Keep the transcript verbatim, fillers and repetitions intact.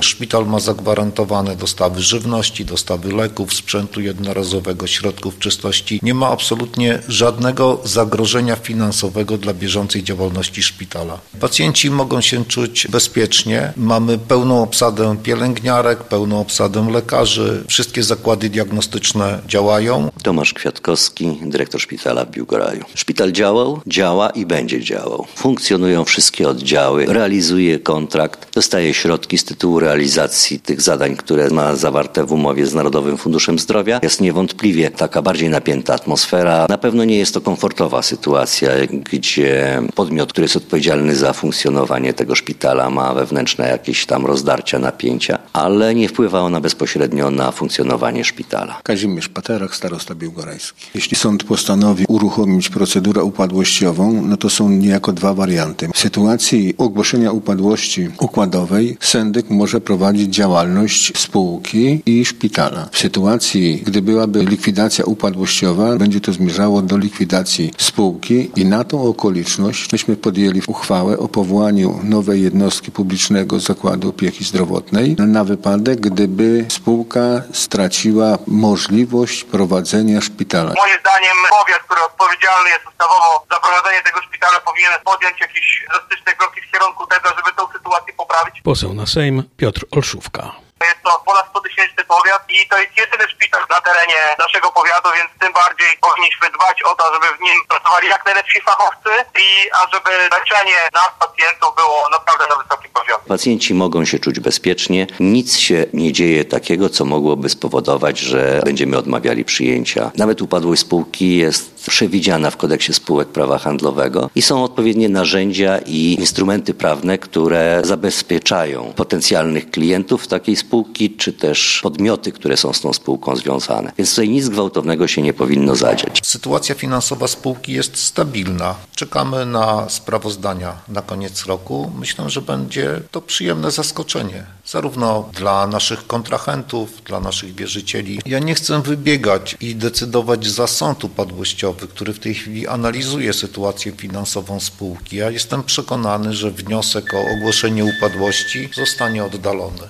szpital ma zagwarantowane dostawy żywności, dostawy leków, sprzętu jednorazowego, środków czystości. Nie ma absolutnie żadnego zagrożenia finansowego dla bieżącej działalności szpitala. Pacjenci mogą się czuć bezpiecznie. Mamy pełną obsadę pielęgniarek, pełną obsadę lekarzy. Wszystkie zakłady diagnostyczne działają. Tomasz Kwiatkowski, dyrektor szpitala w Biłgoraju. Szpital działał, działa i będzie działał. Funkcjonują wszystkie oddziały, realizuje kontrakt, dostaje środki z tytułu realizacji tych zadań, które ma zawarte w umowie z Narodowym Funduszem Zdrowia. Jest niewątpliwie taka bardziej napięta atmosfera. Na pewno nie jest to komfortowa sytuacja, gdzie podmiot, który jest odpowiedzialny za funkcjonowanie tego szpitala, ma wewnętrzne jakieś tam rozdarcia, napięcia, ale nie wpływa ona bezpośrednio na funkcjonowanie szpitala. Kazimierz Paterak, starosta biłgorajski. Jeśli sąd postanowi uruchomić procedurę upadłościową, no to są niejako dwa warianty. W sytuacji ogłoszenia upadłości układowej syndyk może prowadzić działalność spółki i szpitala. W sytuacji, gdy byłaby likwidacja upadłościowa, będzie to zmierzało do likwidacji spółki i na tą okoliczność myśmy podjęli uchwałę o powołaniu nowej jednostki publicznego Zakładu Opieki Zdrowotnej na wypadek, gdyby spółka straciła możliwość prowadzenia szpitala. Moim zdaniem powiat, który odpowiedzialny jest ustawowo za prowadzenie tego szpitala, powinien podjąć jakieś drastyczne kroki w kierunku tego, żeby tę sytuację poprawić. Poseł na Sejm Piotr Olszówka. Jest to ponad sto tysięczny powiat i to jest jedyny szpital na terenie naszego powiatu, więc tym bardziej powinniśmy dbać o to, żeby w nim pracowali jak najlepsi fachowcy i a żeby leczenie nas, pacjentów, było naprawdę na wysokim poziomie. Pacjenci mogą się czuć bezpiecznie. Nic się nie dzieje takiego, co mogłoby spowodować, że będziemy odmawiali przyjęcia. Nawet upadłość spółki jest przewidziana w kodeksie spółek prawa handlowego i są odpowiednie narzędzia i instrumenty prawne, które zabezpieczają potencjalnych klientów takiej spółki, czy też podmioty, które są z tą spółką związane. Więc tutaj nic gwałtownego się nie powinno zadziać. Sytuacja finansowa spółki jest stabilna. Czekamy na sprawozdania na koniec roku. Myślę, że będzie to przyjemne zaskoczenie, zarówno dla naszych kontrahentów, dla naszych wierzycieli. Ja nie chcę wybiegać i decydować za sąd upadłościowy, który w tej chwili analizuje sytuację finansową spółki. Ja jestem przekonany, że wniosek o ogłoszenie upadłości zostanie oddalony.